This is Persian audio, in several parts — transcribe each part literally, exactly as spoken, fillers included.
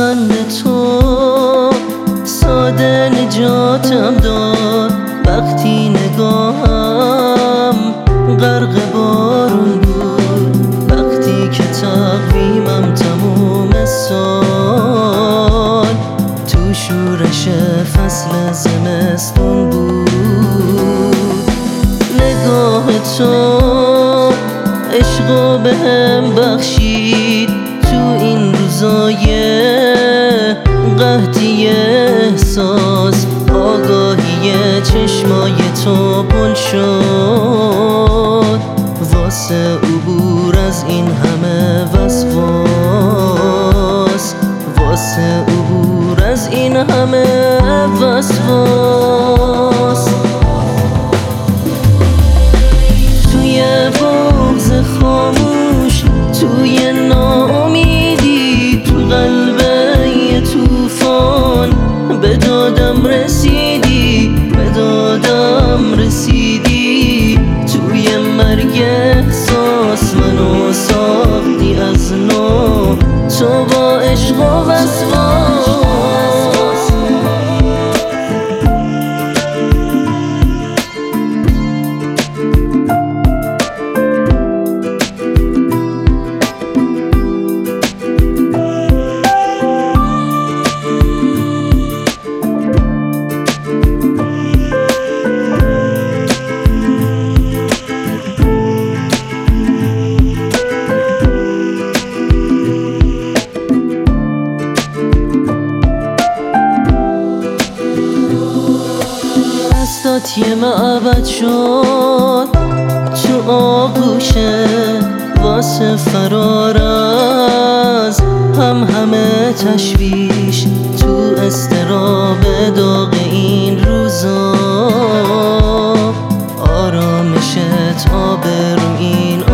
لبخند تو ساده نجاتم داد. وقتی نگاهم غرق بارون بود، وقتی که تقویمم تموم سال تو شورش فصل زمستون بود. نگاه تو عشقو به هم بخشید تو این روزای قحطی احساس. آگاهی چشمای تو پل شد واسه عبور از این همه وسواس، واسه عبور از این همه وسواس. توی بغض خاموش، توی ناامیدی، تو قلب یه توفان به دادم رسیدی، به دادم رسیدی. توی مرگ احساس منو ساختی از نو، تو با عشق و وسواس. دستات یه معبد شد تو آغوشه واسه فرار از هم همه تشویش. تو اضطراب داغ این روزا آرامشت آب رو این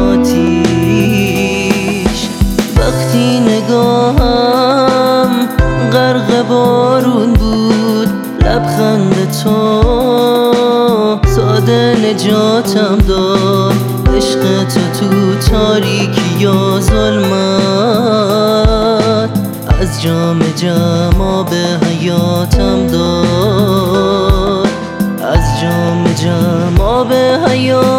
آتیش. وقتی نگاهم غرق بارون بود، لبخند تو ساده نجاتم داد. عشق تو تو تاریکی یا ظلمت از جام جم به حیاتم داد، از جام جم به حیاتم